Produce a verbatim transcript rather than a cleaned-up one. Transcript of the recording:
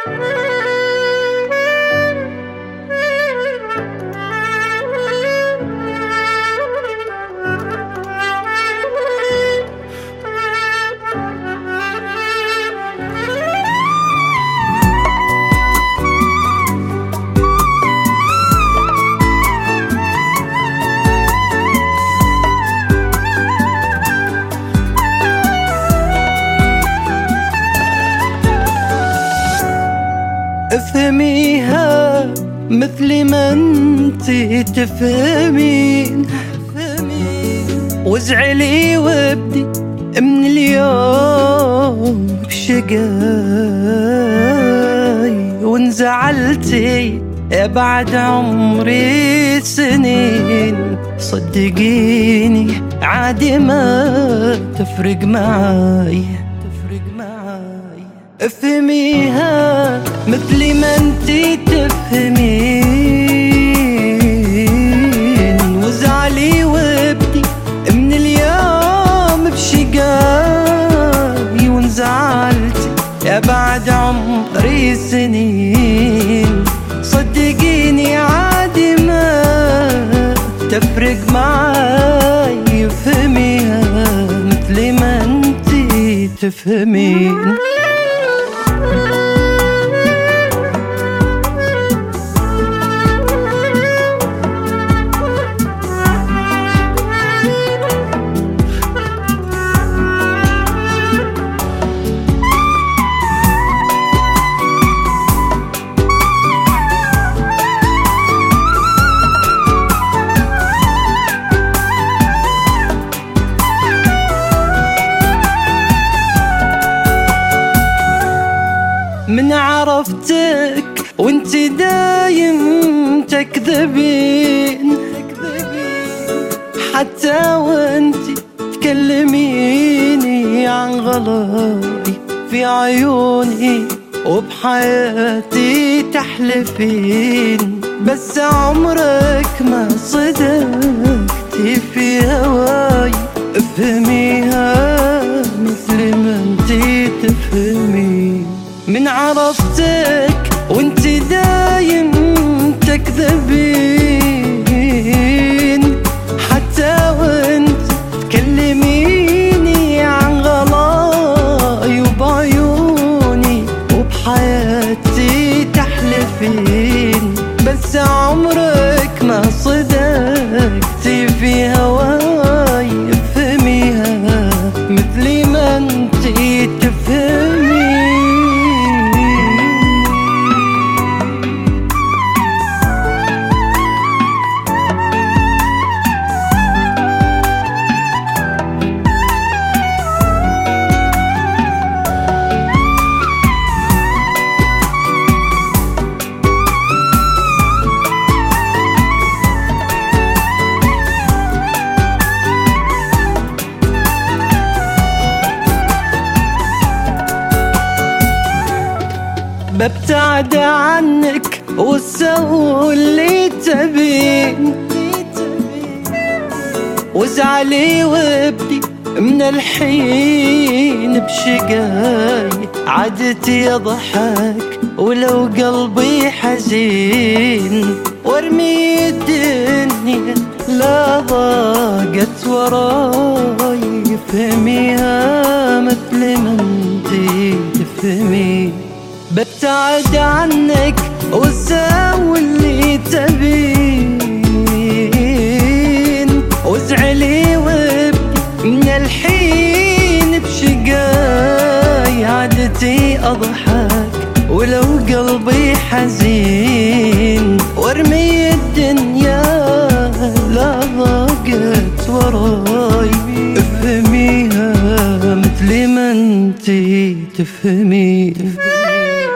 افهميها مثل ما انتي تفهمين، وازعلي وابدي من اليوم بشقاي، وانزعلتي بعد عمري سنين صدقيني عادي ما تفرق معاي. افهميها مثل ما انتي تفهمين، وازعلي وابدي من اليوم بشقاي، وانزعلتي يا بعد عمري سنين صدقيني عادي ما تفرق معاي. افهميها مثل ما انتي تفهمين. من عرفتك وانتي دايم تكذبين، حتى وانتي تكلميني عن غلاي في عيوني وبحياتي تحلفين، بس عمرك ما صدقتي في هواي. افهميها مثل ما انتي تفهمين. من عرفتك وانتي دايم تكذبين، حتى وانتي تكلميني عن غلاي وبعيوني وبحياتي تحلفين، بس عمرك ما صدقتي في هواي. افهميها مثل ما انتي تفهمين. ببتعد عنك واسوي اللي تبين، وازعلي وابدي من الحين بشقاي، عادتي اضحك ولو قلبي حزين، وارمي الدنيا لا ضاقت وراي. افهميها مثل ما انتي تفهمين. ببتعد عنك واسوي اللي تبين، وازعلي وابكي من الحين بشقاي، عادتي اضحك ولو قلبي حزين، وارمي الدنيا لا ضاقت وراي. افهميها مثل ما انتي تفهمين.